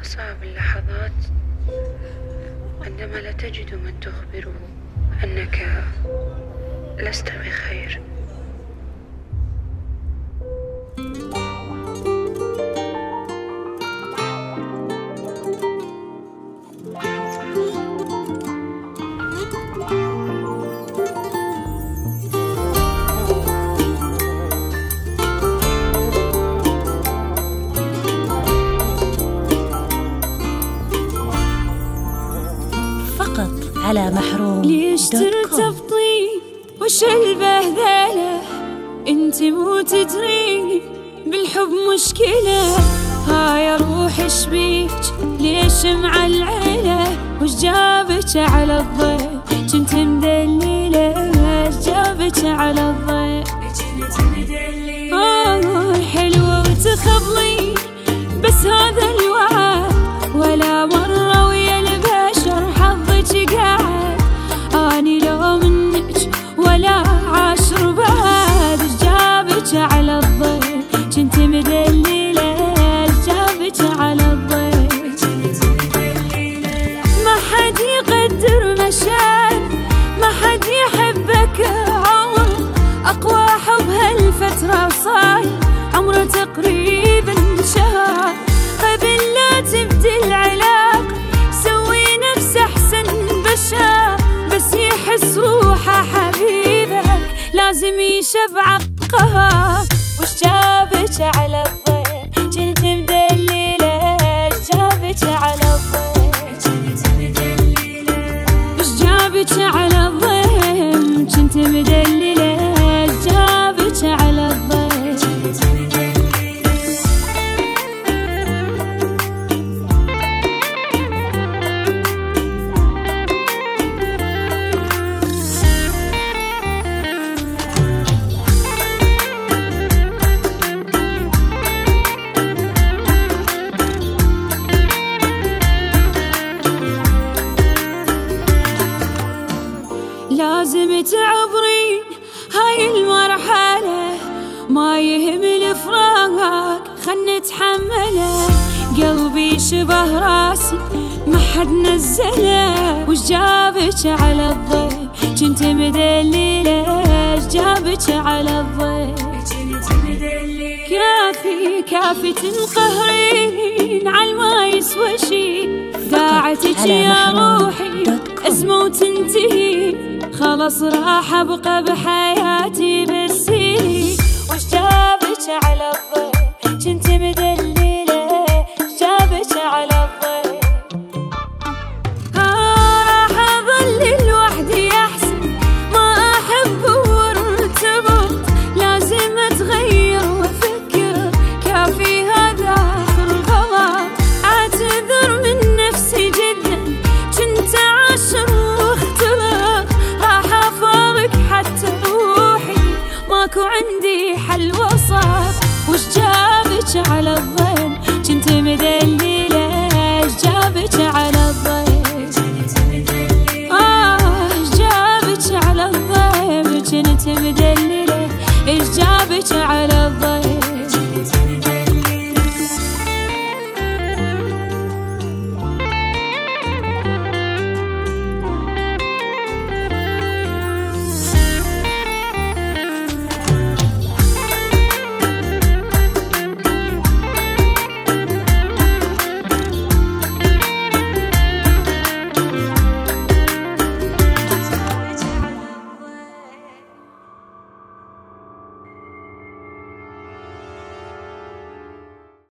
أصعب اللحظات عندما لا تجد من تخبره أنك لست بخير. على محروم ليش ترتبطين وش البهذلة؟ انت مو تدرين بالحب مشكلة. هاي روح ايش بيك ليش معلعلة؟ وش جابك على الضيق كنت مدللة؟ وش جابك على الضيق حلوة وتخبلين بس هذا الوعد ولا مرة ويا البشر حظك قاعد. اني لو منك ولا عاشر بعد. ايش جابك على الضيق كنت مدللة؟ ايش جابك على الضيق؟ ما حد يقدر مشاعر، ما حد يحبك عمر. اقوى حب هالفترة صار عمره تقريبا شهر. قبل لا تبدي العلاقة سوي نفس احسن بشر، بس يحس روحه حبيبك لازم يشبع قهر. وش جابك على الضيق كنت مدللة؟ ايش جابك على الضيق؟ وش جابك على الضيق كنت مدللة؟ ايش جابك على الضيق؟ لازم تعبرين هاي المرحلة، ما يهم الفراق خلنا نتحمله. قلبي شبه راسي ما حد نزله. وش جابك على الضيق كنت مدللة؟ ايش جابك على الضيق؟ كافي تنقهرين عالما يسوى شي. ضاعتك يا روحي أزمة وتنتهي. خلاص راح أبقى بحياتي بسيري. وش جابك على الضيق كنت مدللة؟ وش جابك على الضيق؟ راح أظل لوحدي أحسن، ما أحب وارتبط. لازم أتغير وأفكر كافي هذا آخر غلط. أعتذر من نفسي جدا كنت عاشر واختلط. راح أفارق حتى روحي ماكو عندي حل وسط. وش جابك على الضيق كنت مدللة؟ ايش جابك على الضيق؟ ايش جابك على الضيق كنت مدللة؟ ايش جابك على الضيق؟